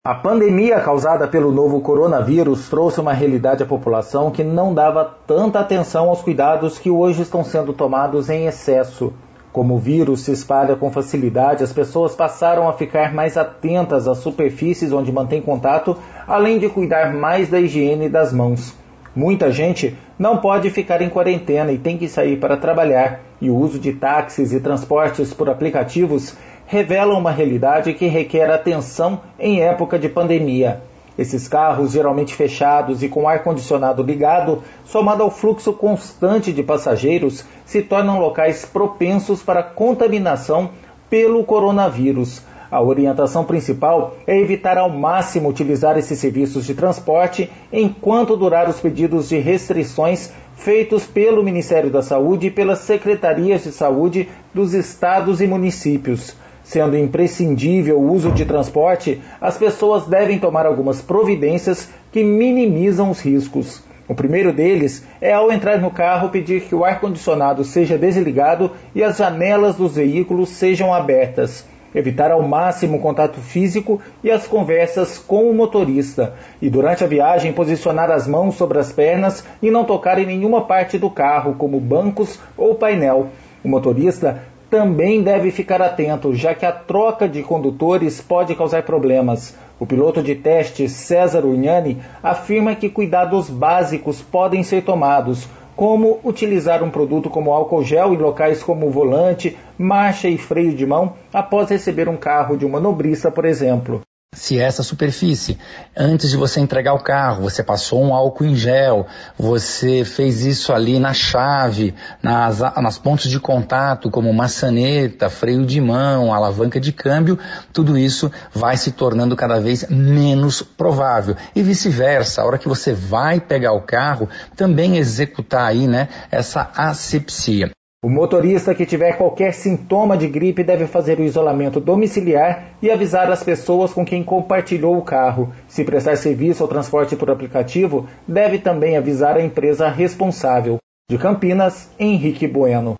A pandemia causada pelo novo coronavírus trouxe uma realidade à população que não dava tanta atenção aos cuidados que hoje estão sendo tomados em excesso. Como o vírus se espalha com facilidade, as pessoas passaram a ficar mais atentas às superfícies onde mantém contato, além de cuidar mais da higiene das mãos. Muita gente não pode ficar em quarentena e tem que sair para trabalhar, e o uso de táxis e transportes por aplicativos revela uma realidade que requer atenção em época de pandemia. Esses carros, geralmente fechados e com ar-condicionado ligado, somado ao fluxo constante de passageiros, se tornam locais propensos para contaminação pelo coronavírus. A orientação principal é evitar ao máximo utilizar esses serviços de transporte enquanto durar os pedidos de restrições feitos pelo Ministério da Saúde e pelas secretarias de saúde dos estados e municípios. Sendo imprescindível o uso de transporte, as pessoas devem tomar algumas providências que minimizam os riscos. O primeiro deles é, ao entrar no carro, pedir que o ar-condicionado seja desligado e as janelas dos veículos sejam abertas. Evitar ao máximo o contato físico e as conversas com o motorista. E durante a viagem, posicionar as mãos sobre as pernas e não tocar em nenhuma parte do carro, como bancos ou painel. O motorista também deve ficar atento, já que a troca de condutores pode causar problemas. O piloto de teste César Urgnani afirma que cuidados básicos podem ser tomados, como utilizar um produto como álcool gel em locais como volante, marcha e freio de mão após receber um carro de um manobrista, por exemplo. Se essa superfície, antes de você entregar o carro, você passou um álcool em gel, você fez isso ali na chave, nas pontos de contato, como maçaneta, freio de mão, alavanca de câmbio, tudo isso vai se tornando cada vez menos provável. E vice-versa, a hora que você vai pegar o carro, também executar aí, essa asepsia. O motorista que tiver qualquer sintoma de gripe deve fazer o isolamento domiciliar e avisar as pessoas com quem compartilhou o carro. Se prestar serviço ou transporte por aplicativo, deve também avisar a empresa responsável. De Campinas, Henrique Bueno.